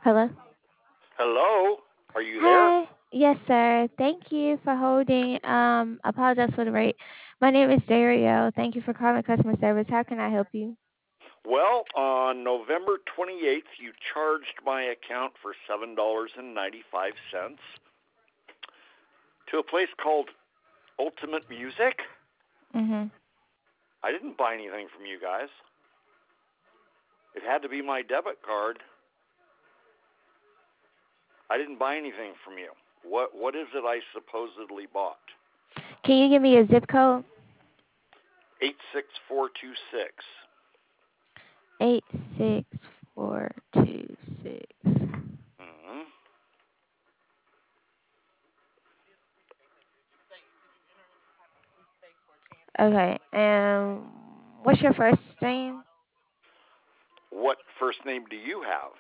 Hello? Hello? Are you there? Hi. Yes, sir. Thank you for holding. Apologize for the wait. My name is Dario. Thank you for calling customer service. How can I help you? Well, on November 28th, you charged my account for $7.95 to a place called Ultimate Music. Mhm. I didn't buy anything from you guys. It had to be my debit card. I didn't buy anything from you. What is it I supposedly bought? Can you give me a zip code? 86426. 86426. Mm-hmm. Okay. And what's your first name? What first name do you have?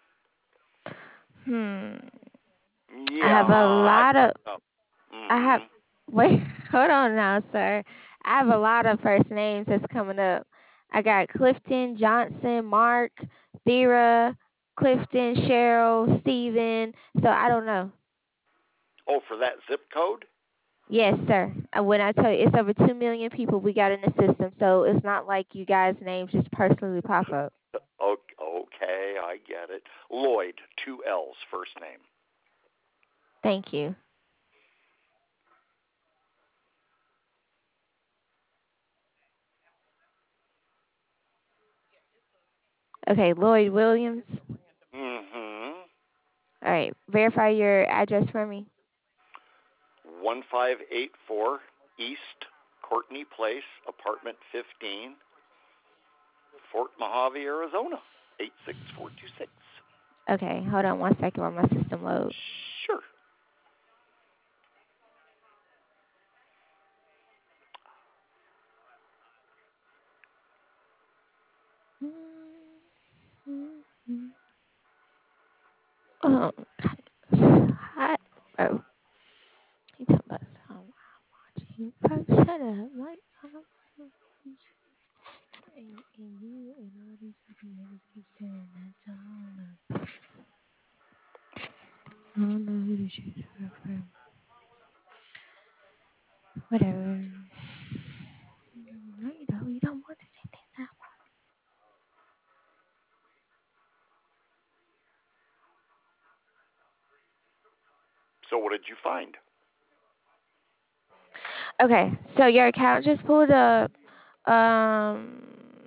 Hmm. I Yeah, have a I lot of don't know. I have Mm-hmm. wait, hold on now, sir. I have a lot of first names that's coming up. I got Clifton, Johnson, Mark, Thera, Clifton, Cheryl, Steven. So I don't know. Oh, for that zip code? Yes, sir. When I tell you it's over 2 million people we got in the system, so it's not like you guys' names just personally pop up. Okay, I get it. Lloyd, two L's, first name. Thank you. Okay, Lloyd Williams. Mm-hmm. All right, verify your address for me. 1584 East Courtney Place, apartment 15, Fort Mojave, Arizona, 86426. Okay, hold on 1 second while my system load. Sure. Oh, God. Hot, bro. He talking about some watching. Bro, shut up. Like, and you and all these other niggas keep saying that, so I don't know who this shit is from. Whatever. No, you don't want to say things out So, what did you find? loud. Okay, so your account just pulled up. Um,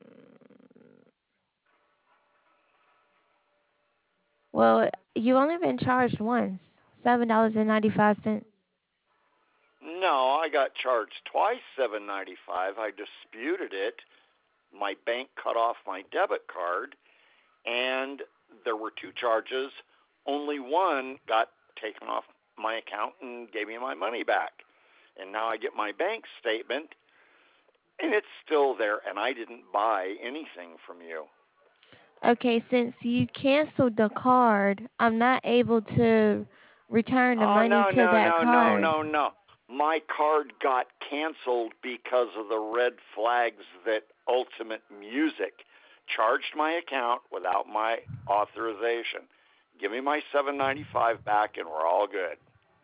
well, you only been charged once, $7.95. No, I got charged twice, 795. I disputed it. My bank cut off my debit card, and there were two charges. Only one got taken off my account and gave me my money back. And now I get my bank statement, and it's still there, and I didn't buy anything from you. Okay, since you canceled the card, I'm not able to return the Oh, money no, to no, that no, no, card. no, no. My card got canceled because of the red flags that Ultimate Music charged my account without my authorization. Give me my 795 back and we're all good.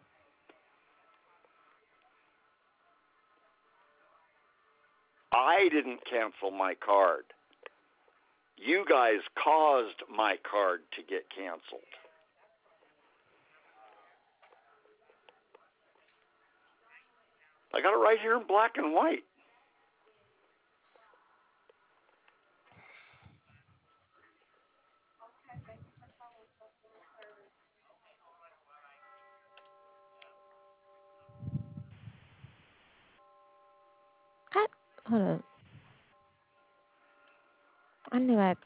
I didn't cancel my card. You guys caused my card to get canceled. I got it right here in black and white. I, hold up. I knew I.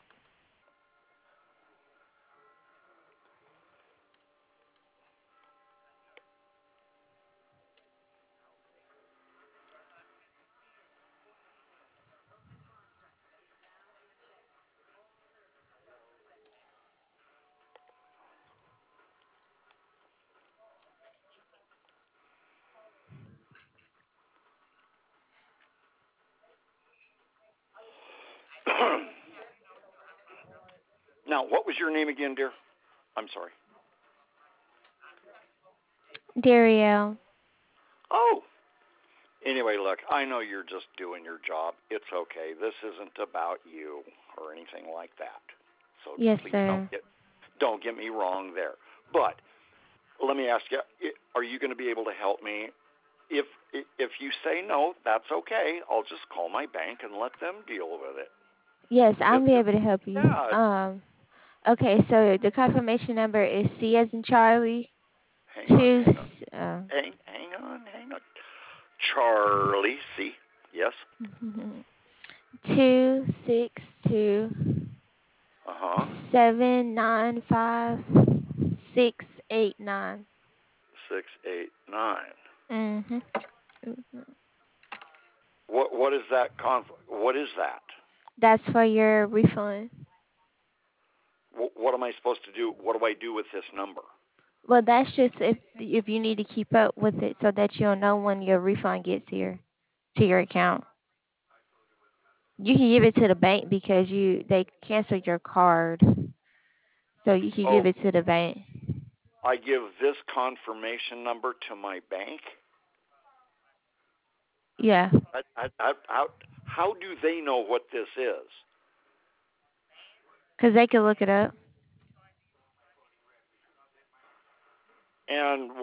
Now, what was your name again, dear? I'm sorry. Dariel. Oh, anyway, look, I know you're just doing your job. It's okay. This isn't about you or anything like that. So Yes, please sir. don't get me wrong there. But let me ask you: are you going to be able to help me? If you say no, that's okay. I'll just call my bank and let them deal with it. Yes, I'll be If able to help you. yeah, Okay, so the confirmation number is C as in Charlie, hang on, two, hang on, uh, hang on. Charlie, C. Yes. 262 Uh huh. 795 689. 689. Mhm. What is that What is that? That's for your refund. What am I supposed to do? What do I do with this number? Well, that's just if you need to keep up with it so that you'll know when your refund gets here to your account. You can give it to the bank because they canceled your card, so you can Oh, give it to the bank. I give this confirmation number to my bank. Yeah, How do they know what this is? because they can look it up. And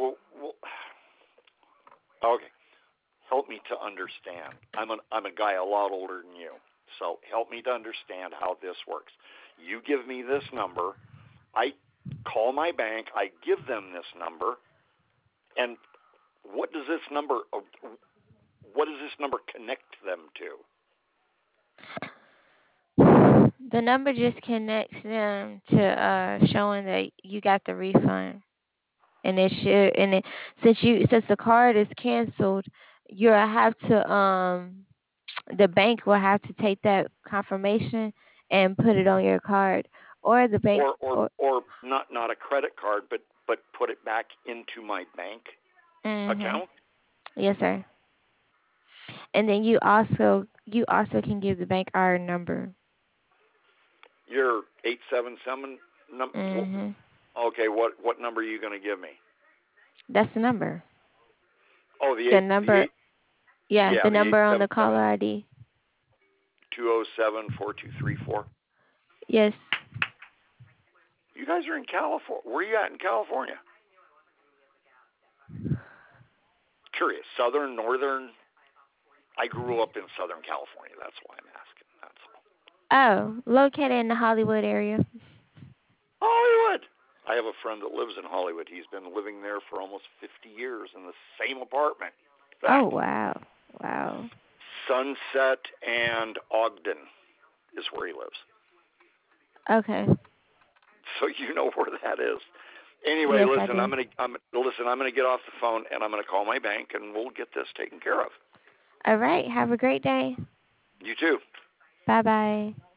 okay, help me to understand. I'm a guy a lot older than you, so help me to understand how this works. You give me this number. I call my bank. I give them this number, and what does this number? What does this number connect them to? The number just connects them to showing that you got the refund. And it should and it since the card is canceled, you'll have to the bank will have to take that confirmation and put it on your card, or the bank or Or not a credit card, but put it back into my bank mhm. account. Yes, sir. And then you also can give the bank our number. Your 877 number. Mhm. Okay, what number are you going to give me? That's the number. Oh, the The eight the number, eight yeah, yeah the the eight number on seven the caller seven ID. 207 4234. Yes. You guys are in California. Where are you at in California? Curious. Southern, northern. I grew up in Southern California. That's why I'm asking. That's all. Oh, located in the Hollywood area. Hollywood. I have a friend that lives in Hollywood. He's been living there for almost 50 years in the same apartment. In Oh, fact, wow. Wow. Sunset and Ogden is where he lives. Okay. So you know where that is. Anyway, Yes, I listen, do. I'm gonna get off the phone and I'm gonna call my bank and we'll get this taken care of. All right. Have a great day. You too. Bye bye.